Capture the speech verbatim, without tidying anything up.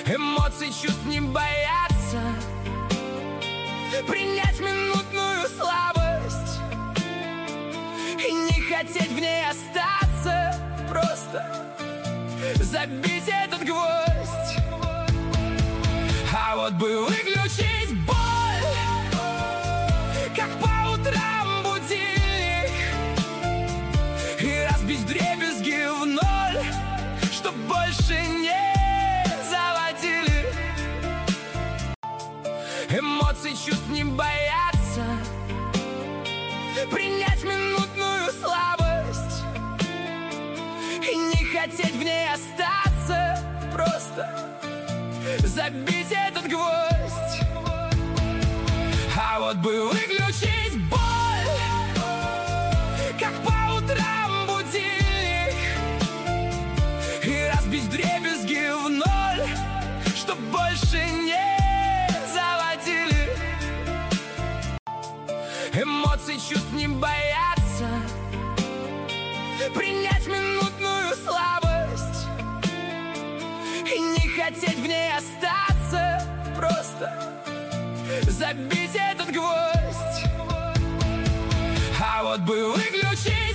Эмоций, чувств не бояться, принять минутную слабость и не хотеть в ней остаться, просто забить этот гвоздь. А вот бы выключить боль, как по утрам будильник, и разбить вдребезги в ноль, чтоб больше не заводили. Эмоций, чувств не бояться, принять минутную слабость и не хотеть в ней остаться, просто забить этот гвоздь. А вот бы выключить боль, как по утрам будильник, и разбить вдребезги в ноль, чтоб больше не заводили. Эмоций, чувств не бояться, принять минутную слабость и не хотеть в ней остаться, просто забить этот гвоздь. А вот бы выключить